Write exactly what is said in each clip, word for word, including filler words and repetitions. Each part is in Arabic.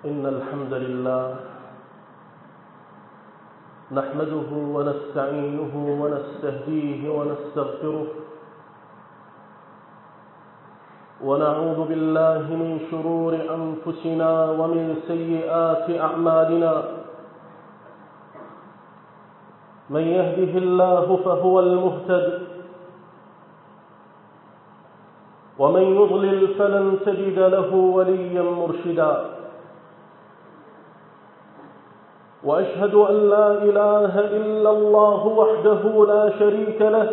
إن الحمد لله نحمده ونستعينه ونستهديه ونستغفره ونعوذ بالله من شرور أنفسنا ومن سيئات أعمالنا. من يهده الله فهو المهتد ومن يضلل فلن تجد له وليا مرشدا. وأشهد أن لا إله إلا الله وحده لا شريك له،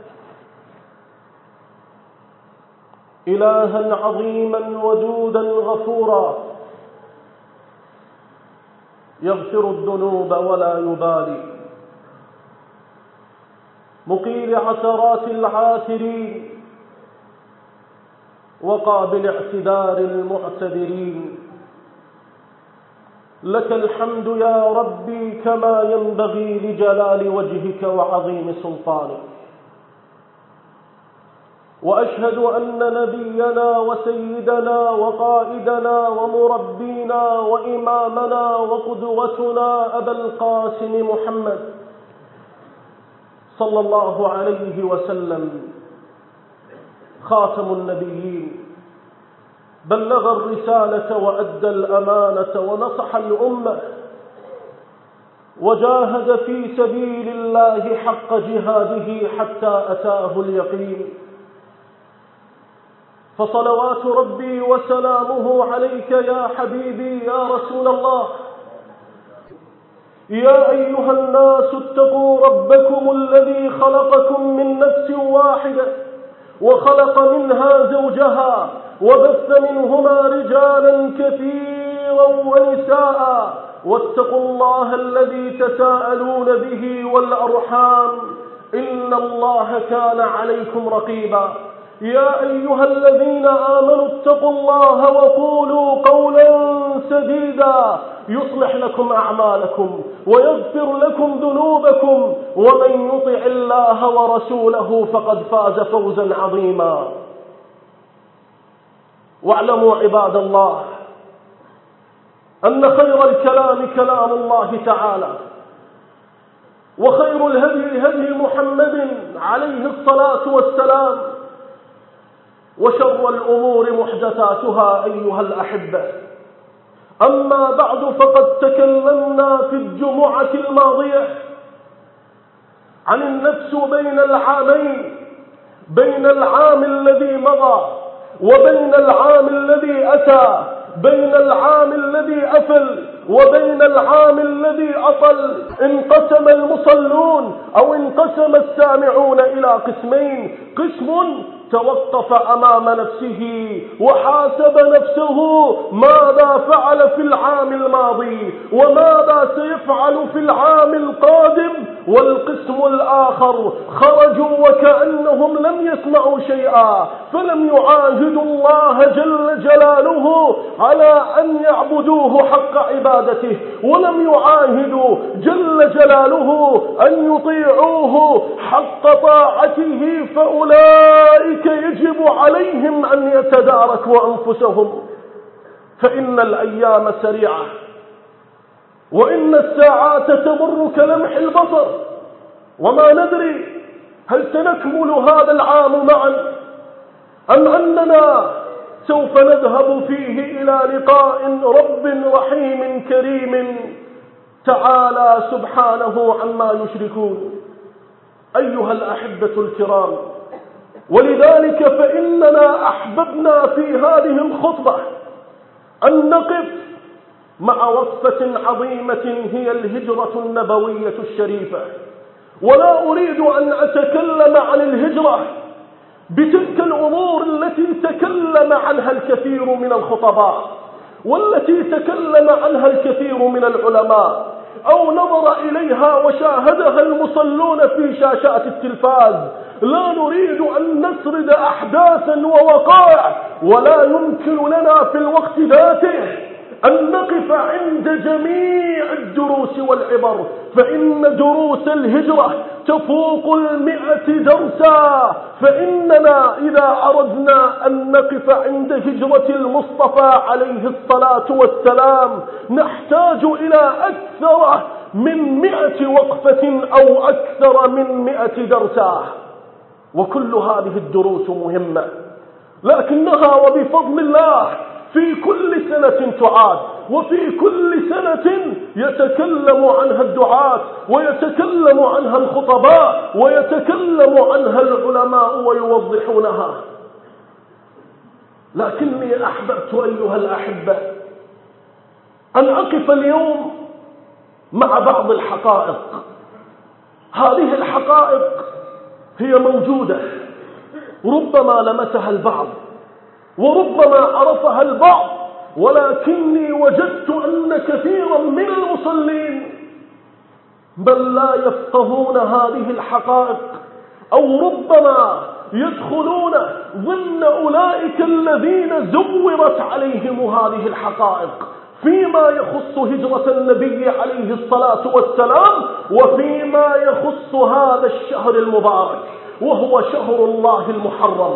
إلها عظيما ودودا غفورا يغفر الذنوب ولا يبالي، مقيل عثرات العاثرين وقابل اعتذار المعتذرين. لك الحمد يا ربي كما ينبغي لجلال وجهك وعظيم سلطانك. وأشهد أن نبينا وسيدنا وقائدنا ومربينا وإمامنا وقدوتنا أبا القاسم محمد صلى الله عليه وسلم خاتم النبيين، بلغ الرسالة وأدى الأمانة ونصح الأمة وجاهد في سبيل الله حق جهاده حتى أتاه اليقين. فصلوات ربي وسلامه عليك يا حبيبي يا رسول الله. يا أيها الناس اتقوا ربكم الذي خلقكم من نفس واحدة وخلق منها زوجها وبث منهما رجالا كثيرا ونساء، واتقوا الله الذي تساءلون به والأرحام إن الله كان عليكم رقيبا. يا أيها الذين آمنوا اتقوا الله وقولوا قولا سديدا يصلح لكم أعمالكم ويغفر لكم ذنوبكم، ومن يطع الله ورسوله فقد فاز فوزا عظيما. واعلموا عباد الله أن خير الكلام كلام الله تعالى، وخير الهدي هدي محمد عليه الصلاة والسلام، وشر الأمور محدثاتها أيها الأحبة. أما بعد، فقد تكلمنا في الجمعة الماضية عن النفس بين العامين، بين العام الذي مضى وبين العام الذي أتى، بين العام الذي أفل وبين العام الذي أطل. انقسم المصلون أو انقسم السامعون إلى قسمين: قسم توقف أمام نفسه وحاسب نفسه ماذا فعل في العام الماضي وماذا سيفعل في العام القادم، والقسم الآخر خرجوا وكأنهم لم يسمعوا شيئا، فلم يعاهدوا الله جل جلاله على أن يعبدوه حق عبادته، ولم يعاهدوا جل جلاله أن يطيعوه حق طاعته، فأولئك يجب عليهم أن يتداركوا أنفسهم، فإن الأيام سريعة وإن الساعات تمر كلمح البصر، وما ندري هل سنكمل هذا العام معا أم أننا سوف نذهب فيه إلى لقاء رب رحيم كريم تعالى سبحانه عما يشركون. أيها الأحبة الكرام، ولذلك فإننا أحببنا في هذه الخطبة أن نقف مع وقفة عظيمة هي الهجرة النبوية الشريفة. ولا أريد أن أتكلم عن الهجرة بتلك الأمور التي تكلم عنها الكثير من الخطباء والتي تكلم عنها الكثير من العلماء أو نظر إليها وشاهدها المصلون في شاشات التلفاز. لا نريد أن نسرد أحداثا ووقائع، ولا يمكن لنا في الوقت ذاته أن نقف عند جميع الدروس والعبر، فإن دروس الهجرة تفوق المئة درسا، فإننا إذا أردنا أن نقف عند هجرة المصطفى عليه الصلاة والسلام نحتاج إلى أكثر من مئة وقفة أو أكثر من مئة درسا، وكل هذه الدروس مهمة، لكنها وبفضل الله في كل سنة تعاد، وفي كل سنة يتكلم عنها الدعاة ويتكلم عنها الخطباء ويتكلم عنها العلماء ويوضحونها. لكني أحببت أيها الأحبة أن أقف اليوم مع بعض الحقائق. هذه الحقائق هي موجودة، ربما لمسها البعض وربما عرفها البعض، ولكني وجدت أن كثيرا من المصلين بل لا يفقهون هذه الحقائق، أو ربما يدخلون ضمن أولئك الذين زورت عليهم هذه الحقائق فيما يخص هجرة النبي عليه الصلاة والسلام، وفيما يخص هذا الشهر المبارك وهو شهر الله المحرم.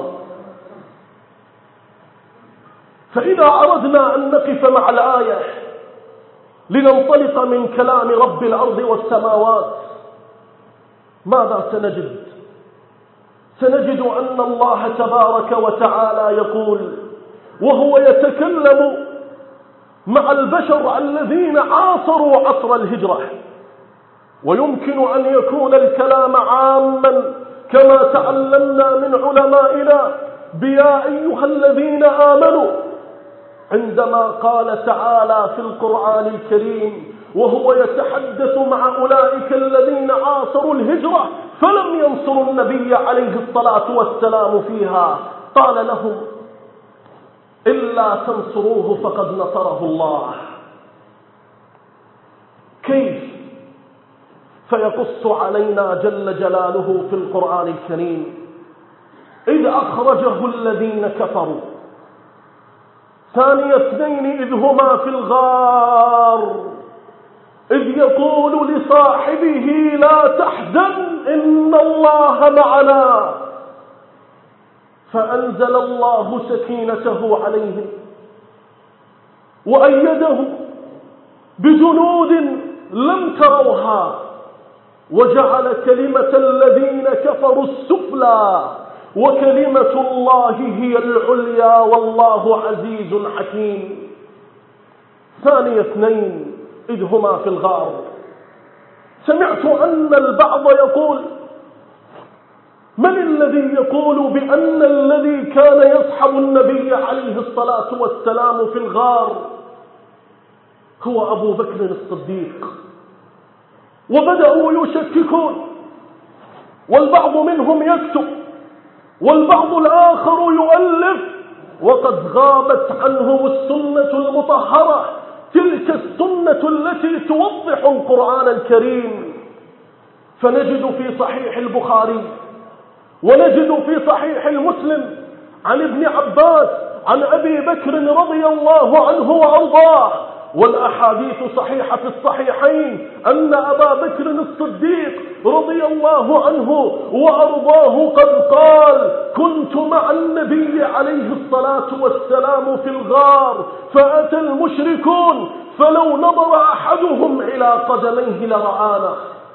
فإذا أردنا أن نقف مع الآية لننطلق من كلام رب الأرض والسماوات، ماذا سنجد؟ سنجد أن الله تبارك وتعالى يقول وهو يتكلم مع البشر الذين عاصروا عصر الهجرة، ويمكن أن يكون الكلام عاما كما تعلمنا من علمائنا بيا أيها الذين آمنوا، عندما قال تعالى في القرآن الكريم وهو يتحدث مع أولئك الذين عاصروا الهجرة فلم ينصروا النبي عليه الصلاة والسلام فيها، قال لهم إلا تنصروه فقد نصره الله. كيف؟ فيقص علينا جل جلاله في القرآن الكريم إذ أخرجه الذين كفروا ثاني اثنين إذ هما في الغار إذ يقول لصاحبه لا تحزن إن الله معنا، فأنزل الله سكينته عليهم وأيده بجنود لم تروها وجعل كلمة الذين كفروا السفلى وكلمة الله هي العليا والله عزيز حكيم. ثاني اثنين إذ هما في الغار. سمعت أن البعض يقول من الذي يقول بأن الذي كان يصحب النبي عليه الصلاة والسلام في الغار هو أبو بكر الصديق؟ وبدأوا يشككون، والبعض منهم يكتب والبعض الآخر يؤلف، وقد غابت عنهم السنة المطهرة، تلك السنة التي توضح القرآن الكريم. فنجد في صحيح البخاري ونجد في صحيح المسلم عن ابن عباس عن أبي بكر رضي الله عنه وأرضاه، والأحاديث صحيحة في الصحيحين أن أبا بكر الصديق رضي الله عنه وأرضاه قد قال كنت مع النبي عليه الصلاة والسلام في الغار فأتى المشركون فلو نظر أحدهم إلى قدميه لرآنا،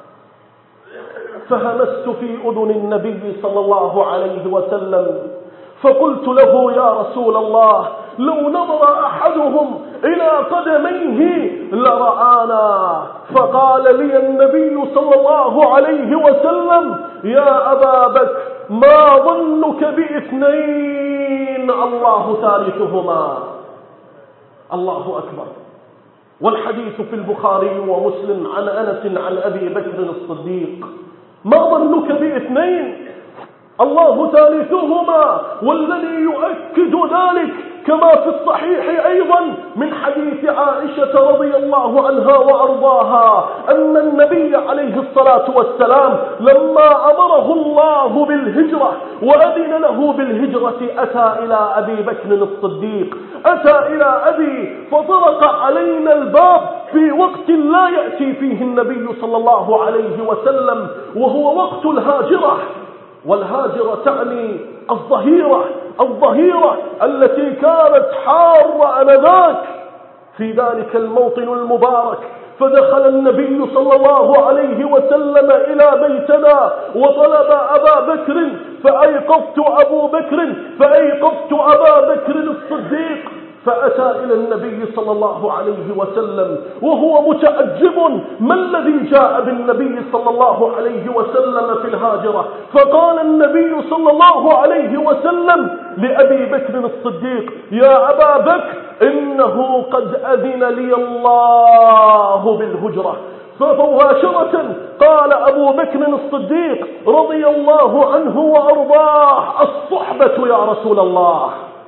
فهمست في أذن النبي صلى الله عليه وسلم فقلت له يا رسول الله لو نظر أحدهم إلى قدميه لرآنا، فقال لي النبي صلى الله عليه وسلم يا أبا بكر ما ظنك باثنين الله ثالثهما. الله أكبر. والحديث في البخاري ومسلم عن أنس عن أبي بكر الصديق ما ظنك باثنين الله ثالثهما، والذي يؤكد ذلك كما في الصحيح أيضا من حديث عائشة رضي الله عنها وأرضاها أن النبي عليه الصلاة والسلام لما أمره الله بالهجرة وأذن له بالهجرة أتى إلى أبي بكر الصديق، أتى إلى أبي فطرق علينا الباب في وقت لا يأتي فيه النبي صلى الله عليه وسلم، وهو وقت الهاجرة. والهاجرة تعني الظهيرة، الظهيرة التي كانت حارة آنذاك في ذلك الموطن المبارك. فدخل النبي صلى الله عليه وسلم إلى بيتنا وطلب أبا بكر، فأيقظت أبو بكر فأيقظت أبا بكر الصديق، فأتى إلى النبي صلى الله عليه وسلم وهو متعجب ما الذي جاء بالنبي صلى الله عليه وسلم في الهاجرة. فقال النبي صلى الله عليه وسلم لأبي بكر الصديق: يا أبا بكر، إنه قد أذن لي الله بالهجرة. فمباشرة قال أبو بكر الصديق رضي الله عنه وأرضاه: الصحبة يا رسول الله.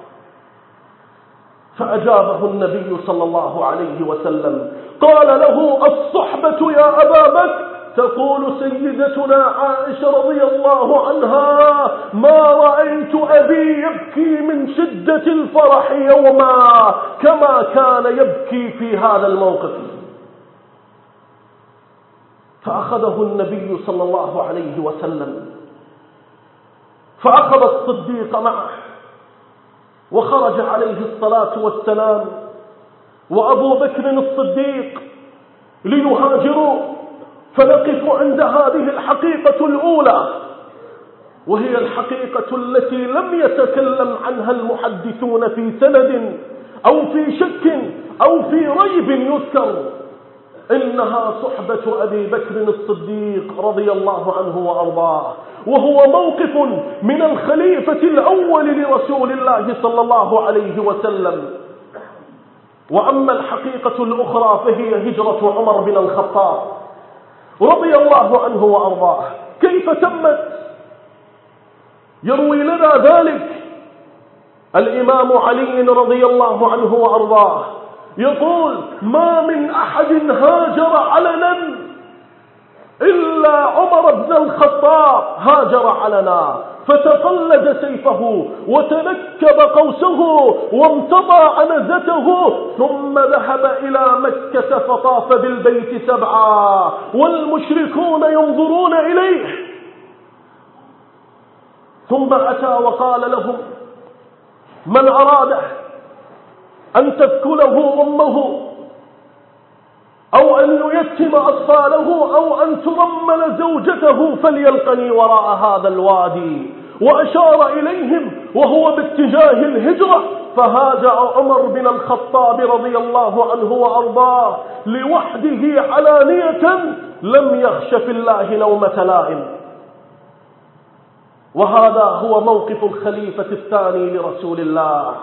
فأجابه النبي صلى الله عليه وسلم قال له: الصحبة يا أبا بكر، تقول سيدتنا عائشة رضي الله عنها: ما رأيت أبي يبكي من شدة الفرح يوما كما كان يبكي في هذا الموقف. فأخذه النبي صلى الله عليه وسلم فأخذ الصديق معه وخرج عليه الصلاة والسلام وأبو بكر الصديق ليهاجروا. فنقف عند هذه الحقيقة الأولى، وهي الحقيقة التي لم يتكلم عنها المحدثون في سند أو في شك أو في ريب يذكر، إنها صحبة أبي بكر الصديق رضي الله عنه وأرضاه، وهو موقف من الخليفة الأول لرسول الله صلى الله عليه وسلم. وأما الحقيقة الأخرى فهي هجرة عمر بن الخطاب رضي الله عنه وأرضاه. كيف تمت؟ يروي لنا ذلك الإمام علي رضي الله عنه وأرضاه، يقول: ما من أحد هاجر علنا إلا عمر بن الخطاب هاجر علنا، فتقلد سيفه وتنكب قوسه وامتطى عنزته، ثم ذهب إلى مكة فطاف بالبيت سبعا والمشركون ينظرون إليه، ثم أتى وقال لهم: من أراد أن تذكله أمه أو أن يتم أطفاله أو أن ترمل زوجته فليلقني وراء هذا الوادي. وأشار إليهم وهو باتجاه الهجرة، فهاجر عمر بن الخطاب رضي الله عنه وأرضاه لوحده علانية، لم يخش في الله لومة لائم. وهذا هو موقف الخليفة الثاني لرسول الله.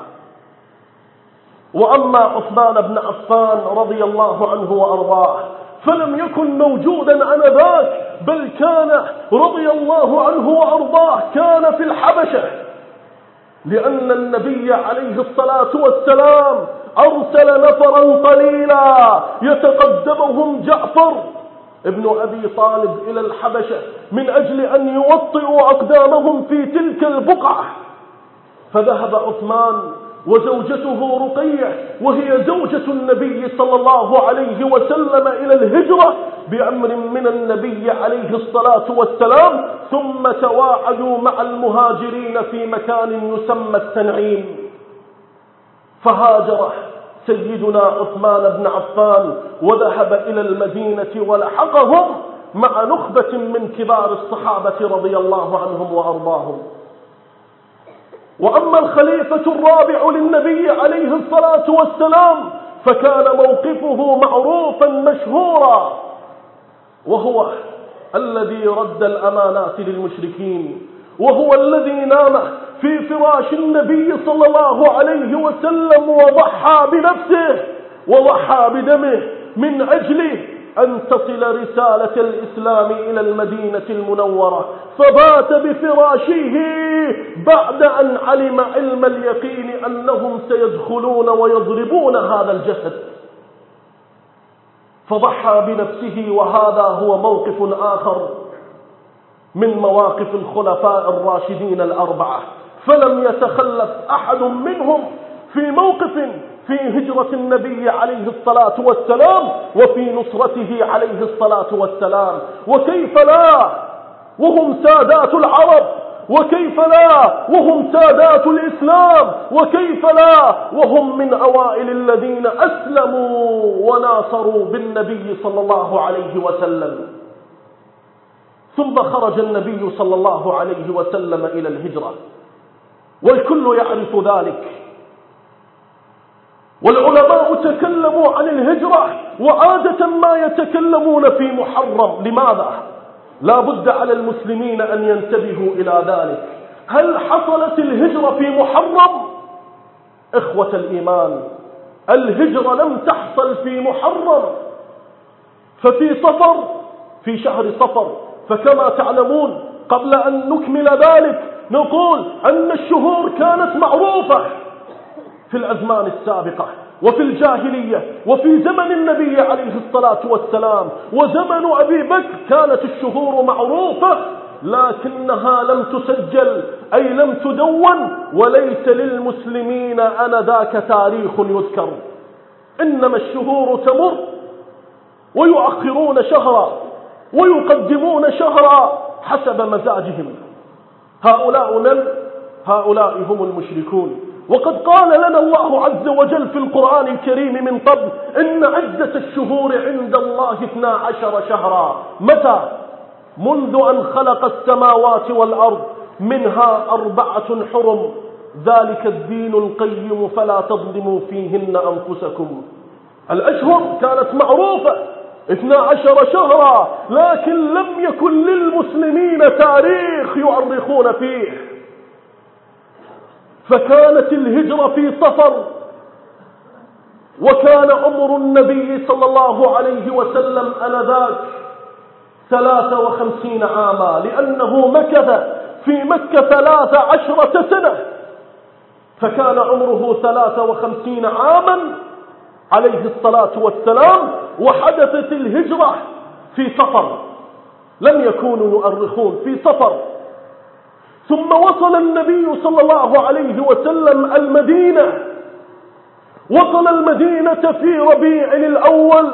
وأما عثمان بن عفان رضي الله عنه وأرضاه فلم يكن موجودا آنذاك، بل كان رضي الله عنه وأرضاه كان في الحبشة، لأن النبي عليه الصلاة والسلام أرسل نفرا قليلا يتقدمهم جعفر ابن أبي طالب إلى الحبشة من أجل أن يوطئوا أقدامهم في تلك البقعة. فذهب عثمان وزوجته رقية وهي زوجة النبي صلى الله عليه وسلم إلى الهجرة بأمر من النبي عليه الصلاة والسلام، ثم تواعدوا مع المهاجرين في مكان يسمى التنعيم. فهاجر سيدنا عثمان بن عفان وذهب إلى المدينة ولحقهم مع نخبة من كبار الصحابة رضي الله عنهم وأرضاهم. وأما الخليفة الرابع للنبي عليه الصلاة والسلام فكان موقفه معروفا مشهورا، وهو الذي رد الأمانات للمشركين، وهو الذي نام في فراش النبي صلى الله عليه وسلم وضحى بنفسه وضحى بدمه من أجل أن تصل رسالة الإسلام إلى المدينة المنورة، فبات بفراشه بعد أن علم علم اليقين أنهم سيدخلون ويضربون هذا الجسد، فضحى بنفسه. وهذا هو موقف آخر من مواقف الخلفاء الراشدين الأربعة، فلم يتخلف أحد منهم في موقف في هجرة النبي عليه الصلاة والسلام وفي نصرته عليه الصلاة والسلام. وكيف لا وهم سادات العرب، وكيف لا وهم سادات الإسلام، وكيف لا وهم من أوائل الذين أسلموا وناصروا بالنبي صلى الله عليه وسلم. ثم خرج النبي صلى الله عليه وسلم إلى الهجرة، والكل يعرف ذلك، والعلماء تكلموا عن الهجرة وعادة ما يتكلمون في محرم. لماذا؟ لا بد على المسلمين أن ينتبهوا إلى ذلك. هل حصلت الهجرة في محرم؟ إخوة الإيمان، الهجرة لم تحصل في محرم، ففي صفر، في شهر صفر. فكما تعلمون قبل أن نكمل ذلك نقول أن الشهور كانت معروفة في الأزمان السابقة وفي الجاهلية وفي زمن النبي عليه الصلاة والسلام وزمن أبي بكر كانت الشهور معروفة، لكنها لم تسجل أي لم تدون، وليس للمسلمين آنذاك تاريخ يذكر، إنما الشهور تمر ويؤخرون شهرا ويقدمون شهرا حسب مزاجهم. هؤلاء من؟ هؤلاء هم المشركون. وقد قال لنا الله عز وجل في القرآن الكريم من قبل إن عدة الشهور عند الله اثنا عشر شهرا. متى؟ منذ أن خلق السماوات والأرض، منها أربعة حرم، ذلك الدين القيم فلا تظلموا فيهن أنفسكم. الأشهر كانت معروفة اثنا عشر شهرا، لكن لم يكن للمسلمين تاريخ يؤرخون فيه. فكانت الهجرة في صفر، وكان عمر النبي صلى الله عليه وسلم آنذاك ثلاث وخمسين عاما، لأنه مكث في مكة ثلاث عشرة سنة، فكان عمره ثلاث وخمسين عاما عليه الصلاة والسلام. وحدثت الهجرة في صفر، لم يكونوا يؤرخون في صفر. ثم وصل النبي صلى الله عليه وسلم المدينة، وصل المدينة في ربيع الأول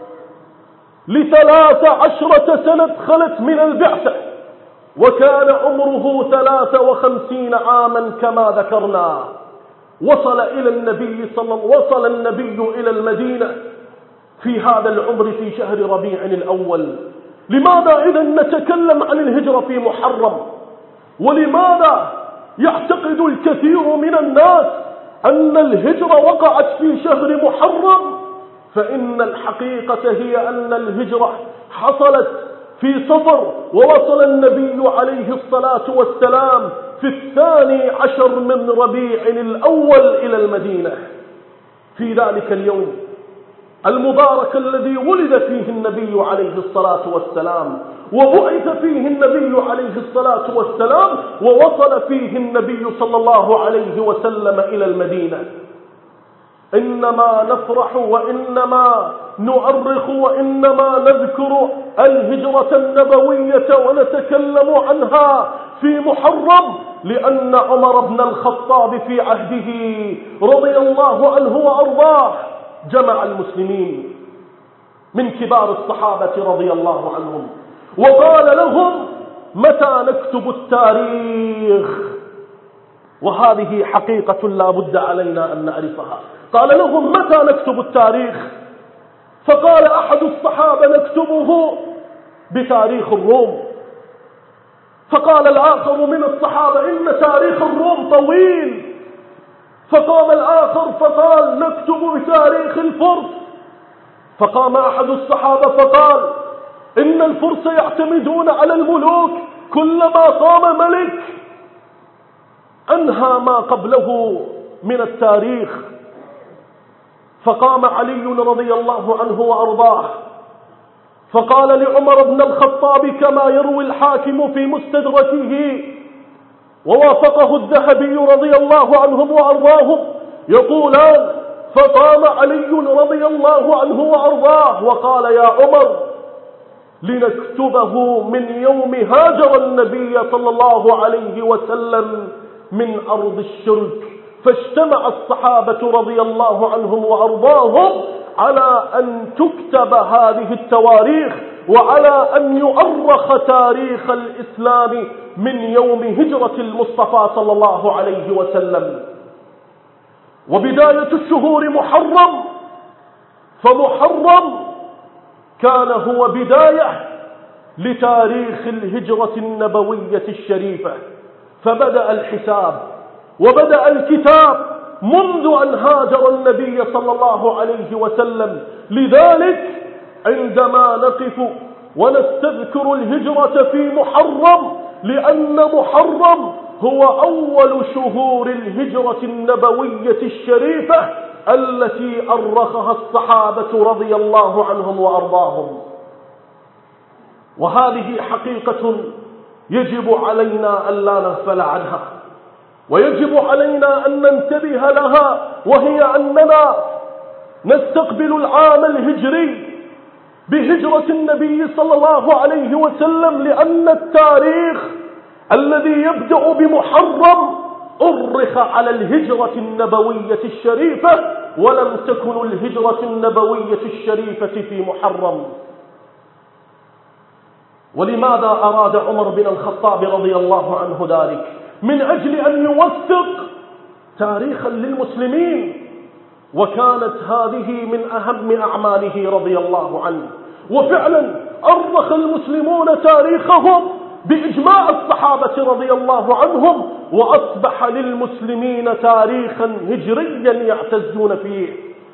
لثلاث عشرة سنة خلت من البعثة، وكان عمره ثلاث وخمسين عاما كما ذكرنا. وصل إلى النبي صلى وصل النبي إلى المدينة في هذا العمر في شهر ربيع الأول. لماذا إذا نتكلم عن الهجرة في محرم؟ ولماذا يعتقد الكثير من الناس أن الهجرة وقعت في شهر محرم؟ فإن الحقيقة هي أن الهجرة حصلت في صفر، ووصل النبي عليه الصلاة والسلام في الثاني عشر من ربيع الأول إلى المدينة في ذلك اليوم المبارك الذي ولد فيه النبي عليه الصلاة والسلام، وبعث فيه النبي عليه الصلاة والسلام، ووصل فيه النبي صلى الله عليه وسلم إلى المدينة. إنما نفرح وإنما نؤرخ وإنما نذكر الهجرة النبوية ونتكلم عنها في محرم، لأن عمر بن الخطاب في عهده رضي الله عنه وأرضاه جمع المسلمين من كبار الصحابة رضي الله عنهم، وقال لهم: متى نكتب التاريخ؟ وهذه حقيقة لا بد علينا أن نعرفها. قال لهم: متى نكتب التاريخ؟ فقال أحد الصحابة: نكتبه بتاريخ الروم. فقال الآخر من الصحابة: إن تاريخ الروم طويل. فقام الآخر فقال: نكتب بتاريخ الفرس. فقام أحد الصحابة فقال: إن الفرس يعتمدون على الملوك، كلما قام ملك أنهى ما قبله من التاريخ. فقام علي رضي الله عنه وأرضاه فقال لعمر بن الخطاب كما يروي الحاكم في مستدركه ووافقه الذهبي رضي الله عنهم وأرضاهم يقولان: فقام علي رضي الله عنه وأرضاه وقال: يا عمر، لنكتبه من يوم هاجر النبي صلى الله عليه وسلم من أرض الشرك، فاجتمع الصحابة رضي الله عنهم وأرضاهم على أن تكتب هذه التواريخ وعلى أن يؤرخ تاريخ الإسلام من يوم هجرة المصطفى صلى الله عليه وسلم. وبداية الشهور محرم، فمحرم كان هو بداية لتاريخ الهجرة النبوية الشريفة، فبدأ الحساب وبدأ الكتاب منذ أن هاجر النبي صلى الله عليه وسلم. لذلك عندما نقف ونستذكر الهجرة في محرم، لأن محرم هو أول شهور الهجرة النبوية الشريفة التي أرخها الصحابة رضي الله عنهم وأرضاهم. وهذه حقيقة يجب علينا أن لا نغفل عنها، ويجب علينا أن ننتبه لها، وهي أننا نستقبل العام الهجري بهجرة النبي صلى الله عليه وسلم، لأن التاريخ الذي يبدأ بمحرم أرخ على الهجرة النبوية الشريفة، ولم تكن الهجرة النبوية الشريفة في محرم. ولماذا أراد عمر بن الخطاب رضي الله عنه ذلك؟ من أجل أن يوثق تاريخا للمسلمين، وكانت هذه من أهم أعماله رضي الله عنه. وفعلا أرخ المسلمون تاريخهم بإجماع الصحابة رضي الله عنهم، وأصبح للمسلمين تاريخا هجريا يعتزون فيه.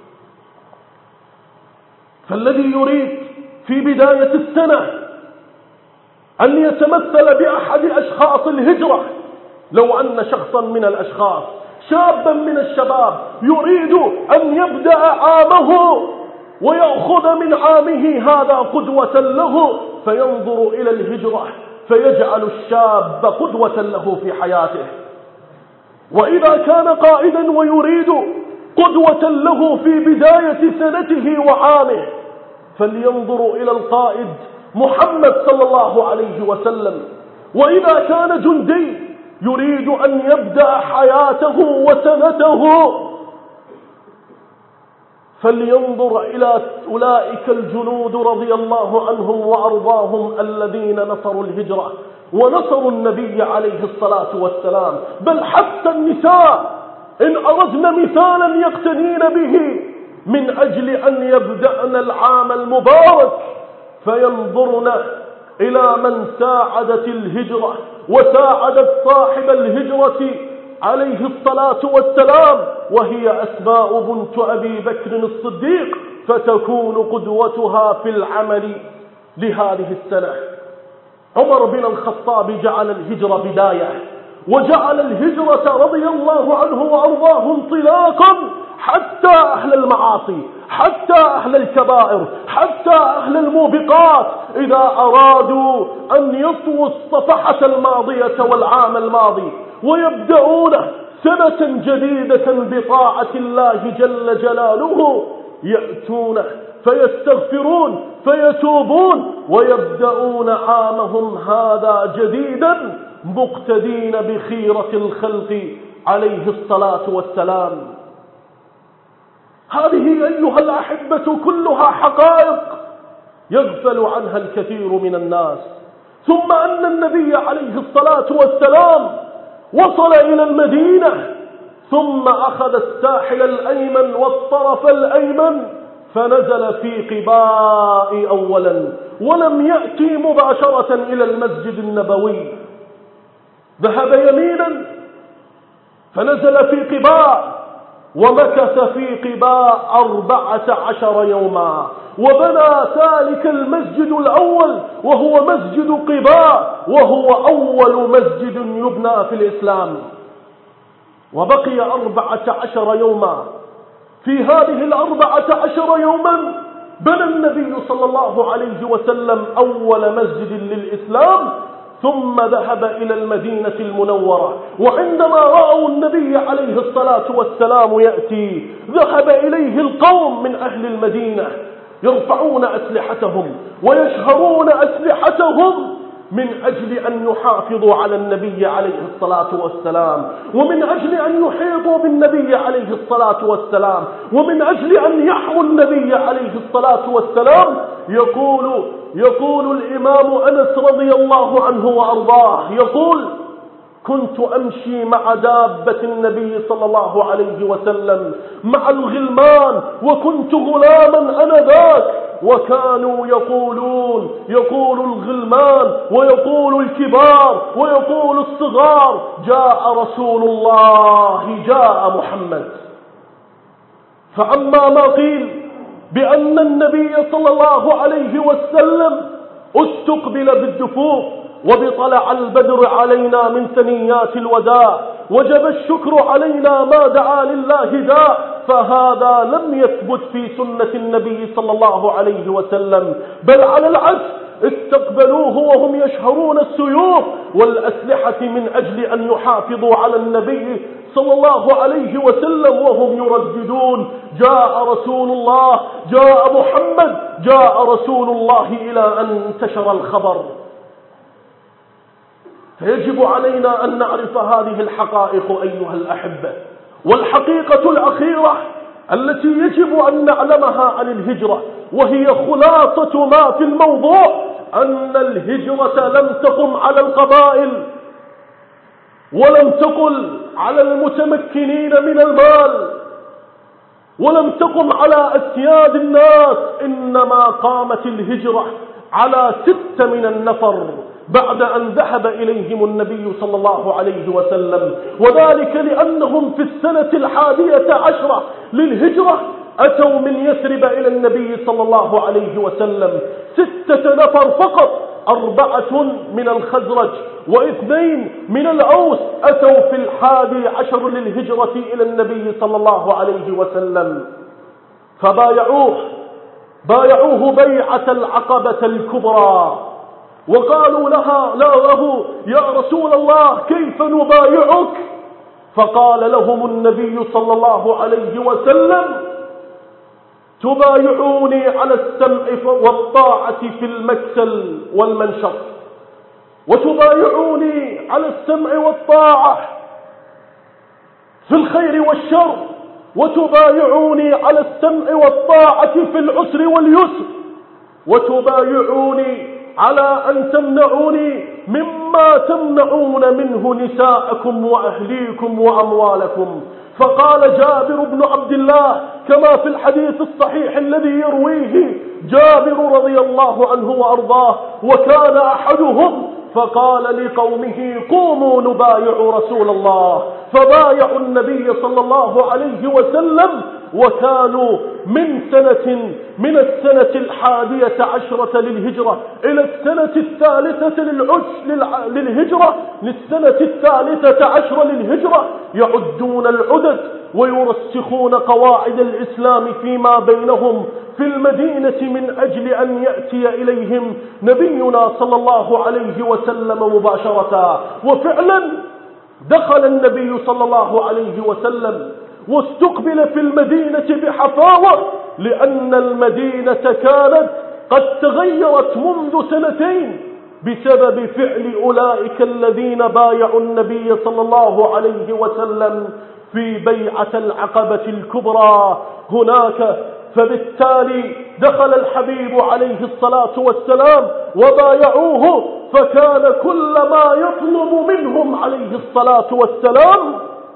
فالذي يريد في بداية السنة أن يتمثل بأحد أشخاص الهجرة، لو أن شخصا من الأشخاص شابا من الشباب يريد أن يبدأ عامه ويأخذ من عامه هذا قدوة له، فينظر إلى الهجرة فيجعل الشاب قدوة له في حياته. وإذا كان قائدا ويريد قدوة له في بداية سنته وعامه، فلينظر إلى القائد محمد صلى الله عليه وسلم. وإذا كان جندي يريد أن يبدأ حياته وسنته، فلينظر إلى أولئك الجنود رضي الله عنهم وأرضاهم الذين نصروا الهجرة ونصروا النبي عليه الصلاة والسلام. بل حتى النساء إن أردنا مثالا يقتنين به من أجل أن يبدأن العام المبارك، فينظرن إلى من ساعدت الهجرة وساعدت صاحب الهجرة عليه الصلاة والسلام، وهي أسماء بنت أبي بكر الصديق، فتكون قدوتها في العمل لهذه السنة. عمر بن الخطاب جعل الهجرة بداية، وجعل الهجرة رضي الله عنه وأرضاه انطلاقا حتى أهل المعاصي، حتى أهل الكبائر، حتى أهل الموبقات إذا أرادوا أن يطووا الصفحة الماضية والعام الماضي ويبدأون سنة جديدة بطاعة الله جل جلاله، يأتون فيستغفرون فيتوبون ويبدأون عامهم هذا جديدا مقتدين بخيرة الخلق عليه الصلاة والسلام. هذه أيها الأحبة كلها حقائق يغفل عنها الكثير من الناس. ثم أن النبي عليه الصلاة والسلام وصل إلى المدينة، ثم أخذ الساحل الأيمن والطرف الأيمن، فنزل في قباء أولا، ولم يأتي مباشرة إلى المسجد النبوي، ذهب يمينا فنزل في قباء، ومكث في قباء أربعة عشر يوما، وبنى ذلك المسجد الأول وهو مسجد قباء، وهو أول مسجد يبنى في الإسلام. وبقي أربعة عشر يوما. في هذه الأربعة عشر يوما بنى النبي صلى الله عليه وسلم أول مسجد للإسلام، ثم ذهب إلى المدينة المنورة. وعندما رأوا النبي عليه الصلاة والسلام يأتي، ذهب إليه القوم من أهل المدينة يرفعون أسلحتهم ويشهرون أسلحتهم من أجل أن يحافظوا على النبي عليه الصلاة والسلام، ومن أجل أن يحيطوا بالنبي عليه الصلاة والسلام، ومن أجل أن يحموا النبي عليه الصلاة والسلام. يقول يقول الإمام أنس رضي الله عنه وأرضاه، يقول: كنت أمشي مع دابة النبي صلى الله عليه وسلم مع الغلمان، وكنت غلاما أنذاك، وكانوا يقولون يقول الغلمان ويقول الكبار ويقول الصغار: جاء رسول الله، جاء محمد. فأما ما قيل بأن النبي صلى الله عليه وسلم استقبل بالدفوف وبطلع البدر علينا من ثنيات الوداع وجب الشكر علينا ما دعا لله داع، فهذا لم يثبت في سنة النبي صلى الله عليه وسلم، بل على العكس استقبلوه وهم يشهرون السيوف والأسلحة من أجل أن يحافظوا على النبي صلى الله عليه وسلم، وهم يرددون: جاء رسول الله، جاء محمد، جاء رسول الله، إلى أن انتشر الخبر. فيجب علينا أن نعرف هذه الحقائق أيها الأحبة. والحقيقة الأخيرة التي يجب أن نعلمها عن الهجرة، وهي خلاصة ما في الموضوع، أن الهجرة لم تقم على القبائل، ولم تقل على المتمكنين من المال، ولم تقم على أسياد الناس، إنما قامت الهجرة على ستة من النفر بعد أن ذهب إليهم النبي صلى الله عليه وسلم، وذلك لأنهم في السنة الحادية عشرة للهجرة أتوا من يثرب إلى النبي صلى الله عليه وسلم ستة نفر فقط، أربعة من الخزرج واثنين من الأوس، أتوا في الحادي عشر للهجرة إلى النبي صلى الله عليه وسلم، فبايعوه بايعوه بيعة العقبة الكبرى، وقالوا لها لا له: يا رسول الله، كيف نبايعك؟ فقال لهم النبي صلى الله عليه وسلم: تبايعوني على السمع والطاعة في المكسل والمنشط، وتبايعوني على السمع والطاعة في الخير والشر، وتبايعوني على السمع والطاعة في العسر واليسر، وتبايعوني على أن تمنعوني مما تمنعون منه نساءكم وأهليكم وأموالكم. فقال جابر بن عبد الله كما في الحديث الصحيح الذي يرويه جابر رضي الله عنه وأرضاه: وكان أحدهم فقال لقومه: قوموا نبايع رسول الله، فبايعوا النبي صلى الله عليه وسلم، وكانوا من سنة من السنة الحادية عشرة للهجرة إلى السنة الثالثة للهجرة للسنة الثالثة عشرة للهجرة يعدون العدد ويرسخون قواعد الإسلام فيما بينهم في المدينة من أجل أن يأتي إليهم نبينا صلى الله عليه وسلم مباشرة. وفعلا دخل النبي صلى الله عليه وسلم واستقبل في المدينة بحفاوة، لأن المدينة كانت قد تغيرت منذ سنتين بسبب فعل أولئك الذين بايعوا النبي صلى الله عليه وسلم في بيعة العقبة الكبرى هناك. فبالتالي دخل الحبيب عليه الصلاة والسلام وبايعوه، فكان كل ما يطلب منهم عليه الصلاة والسلام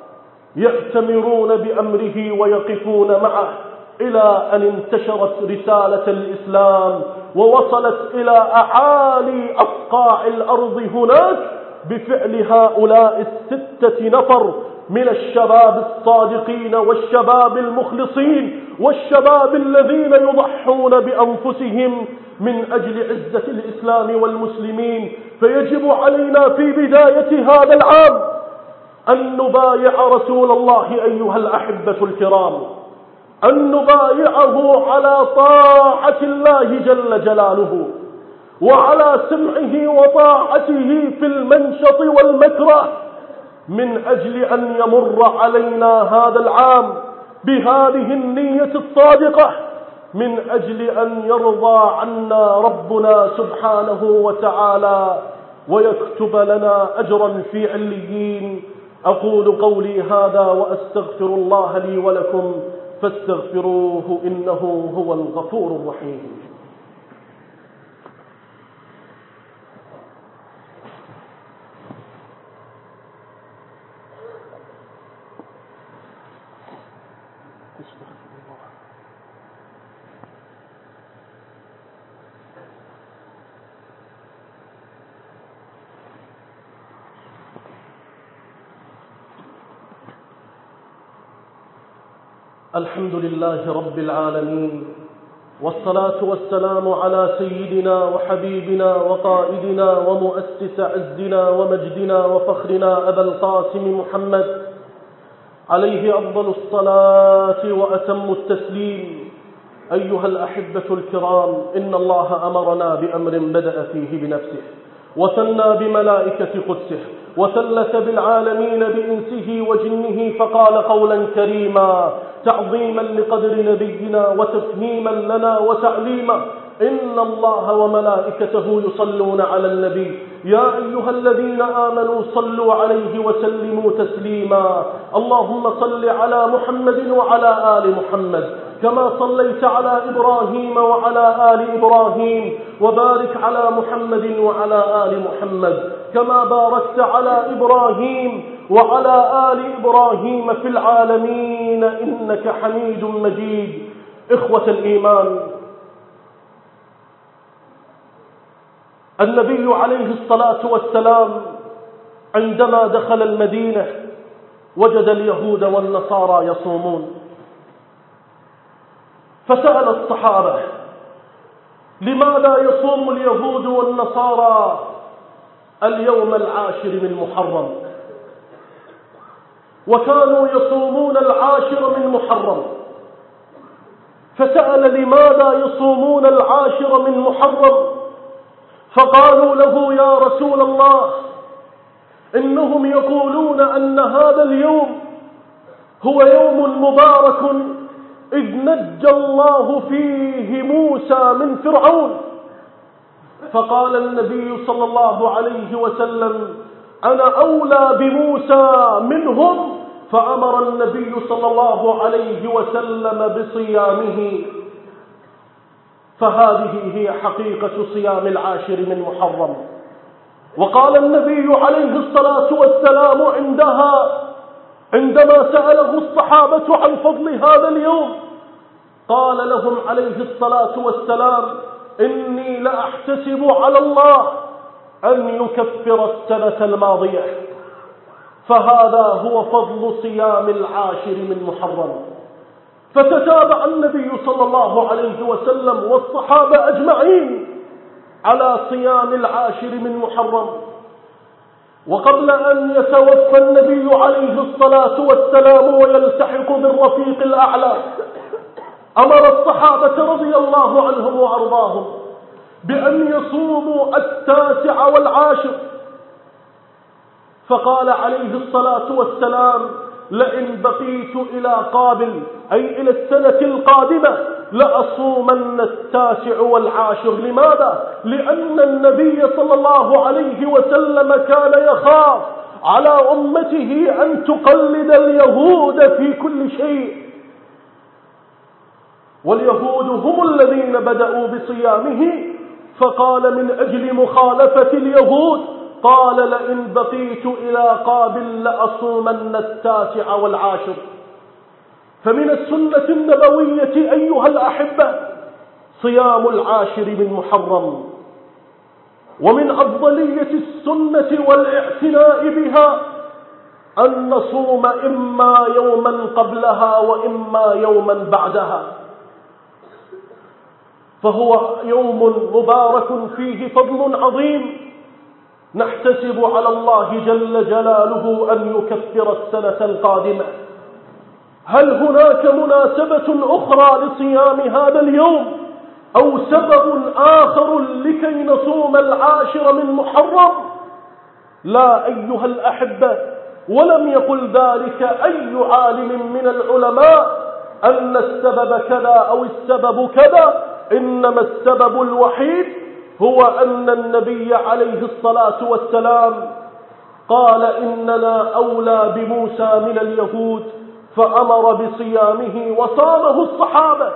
يأتمرون بأمره ويقفون معه، إلى أن انتشرت رسالة الإسلام ووصلت إلى أعالي أبقاع الأرض هناك بفعل هؤلاء الستة نفر من الشباب الصادقين والشباب المخلصين والشباب الذين يضحون بأنفسهم من أجل عزة الإسلام والمسلمين. فيجب علينا في بداية هذا العام أن نبايع رسول الله أيها الأحبة الكرام، أن نبايعه على طاعة الله جل جلاله، وعلى سمعه وطاعته في المنشط والمكره، من أجل أن يمر علينا هذا العام بهذه النية الصادقة، من أجل أن يرضى عنا ربنا سبحانه وتعالى ويكتب لنا أجرا في عليين. أقول قولي هذا وأستغفر الله لي ولكم فاستغفروه إنه هو الغفور الرحيم. الحمد لله رب العالمين، والصلاة والسلام على سيدنا وحبيبنا وقائدنا ومؤسس عزنا ومجدنا وفخرنا أبا القاسم محمد عليه أفضل الصلاة وأتم التسليم. أيها الأحبة الكرام، إن الله أمرنا بأمر بدأ فيه بنفسه وثنى بملائكة قدسه وثلث بالعالمين بإنسه وجنه، فقال قولا كريما تعظيما لقدر نبينا وتفهيما لنا وتعليما: إن الله وملائكته يصلون على النبي يا أيها الذين آمنوا صلوا عليه وسلموا تسليما. اللهم صل على محمد وعلى آل محمد كما صليت على إبراهيم وعلى آل إبراهيم، وبارك على محمد وعلى آل محمد كما باركت على إبراهيم وعلى آل إبراهيم في العالمين إنك حميد مجيد. إخوة الإيمان، النبي عليه الصلاة والسلام عندما دخل المدينة وجد اليهود والنصارى يصومون، فسأل الصحابة: لماذا يصوم اليهود والنصارى اليوم العاشر من محرم؟ وكانوا يصومون العاشر من محرم، فسأل: لماذا يصومون العاشر من محرم؟ فقالوا له: يا رسول الله، إنهم يقولون أن هذا اليوم هو يوم مبارك إذ نجى الله فيه موسى من فرعون. فقال النبي صلى الله عليه وسلم: أنا أولى بموسى منهم، فأمر النبي صلى الله عليه وسلم بصيامه. فهذه هي حقيقة صيام العاشر من محرم. وقال النبي عليه الصلاة والسلام عندها عندما سأله الصحابة عن فضل هذا اليوم، قال لهم عليه الصلاة والسلام: إني لأحتسب على الله أن يكفر السنة الماضية. فهذا هو فضل صيام العاشر من محرم. فتتابع النبي صلى الله عليه وسلم والصحابة أجمعين على صيام العاشر من محرم. وقبل أن يتوفى النبي عليه الصلاة والسلام ويلتحق بالرفيق الأعلى، أمر الصحابة رضي الله عنهم وأرضاهم بأن يصوموا التاسع والعاشر. فقال عليه الصلاة والسلام: لئن بقيت إلى قابل، أي إلى السنة القادمة، لأصومن التاسع والعاشر. لماذا؟ لأن النبي صلى الله عليه وسلم كان يخاف على أمته أن تقلد اليهود في كل شيء، واليهود هم الذين بدأوا بصيامه. فقال: من أجل مخالفة اليهود قال: لئن بقيت إلى قابل لأصومن التاسع والعاشر. فمن السنة النبوية أيها الأحبة صيام العاشر من محرم، ومن أفضلية السنة والاعتناء بها أن نصوم إما يوما قبلها وإما يوما بعدها، فهو يوم مبارك فيه فضل عظيم، نحتسب على الله جل جلاله أن يكفر السنة القادمة. هل هناك مناسبة أخرى لصيام هذا اليوم أو سبب آخر لكي نصوم العاشر من محرم؟ لا أيها الأحبة، ولم يقل ذلك أي عالم من العلماء أن السبب كذا أو السبب كذا، إنما السبب الوحيد هو أن النبي عليه الصلاة والسلام قال إننا أولى بموسى من اليهود، فأمر بصيامه وصامه الصحابة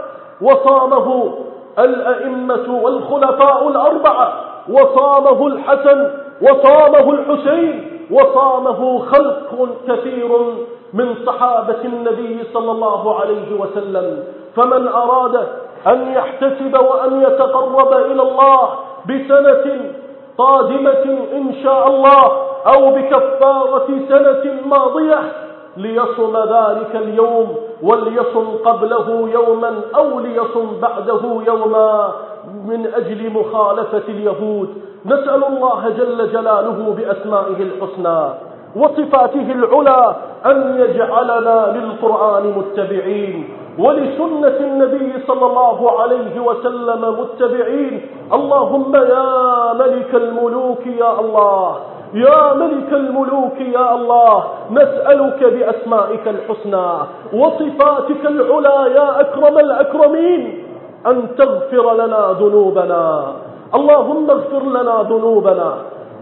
وصامه الأئمة والخلفاء الأربعة وصامه الحسن وصامه الحسين وصامه خلق كثير من صحابة النبي صلى الله عليه وسلم. فمن أراد أن يحتسب وأن يتقرب إلى الله بسنة قادمة إن شاء الله أو بكفارة سنة ماضية ليصم ذلك اليوم، وليصم قبله يوما أو ليصم بعده يوما من أجل مخالفة اليهود. نسأل الله جل جلاله بأسمائه الحسنى وصفاته العلى أن يجعلنا للقرآن متبعين ولسنة النبي صلى الله عليه وسلم متبعين. اللهم يا ملك الملوك يا الله، يا ملك الملوك يا الله، نسألك بأسمائك الحسنى وصفاتك العلى يا أكرم الأكرمين أن تغفر لنا ذنوبنا. اللهم اغفر لنا ذنوبنا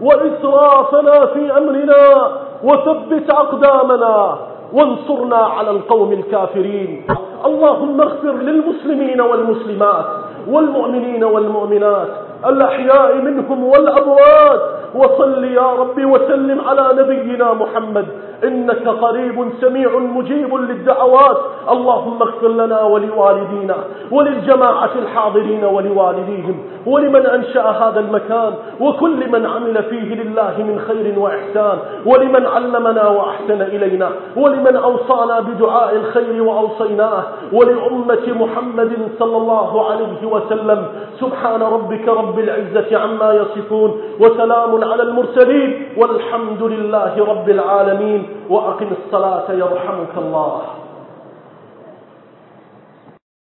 وإسرافنا في أمرنا وثبت أقدامنا وانصرنا على القوم الكافرين. اللهم اغفر للمسلمين والمسلمات والمؤمنين والمؤمنات الأحياء منهم والأموات، وصل يا رب وسلم على نبينا محمد إنك قريب سميع مجيب للدعوات. اللهم اغفر لنا ولوالدينا وللجماعة الحاضرين ولوالديهم ولمن أنشأ هذا المكان وكل من عمل فيه لله من خير وإحسان، ولمن علمنا وأحسن إلينا، ولمن أوصانا بدعاء الخير وأوصيناه، ولأمة محمد صلى الله عليه وسلم. سبحان ربك رب العزة عما يصفون وسلام على المرسلين والحمد لله رب العالمين. وأقم الصلاة يرحمك الله.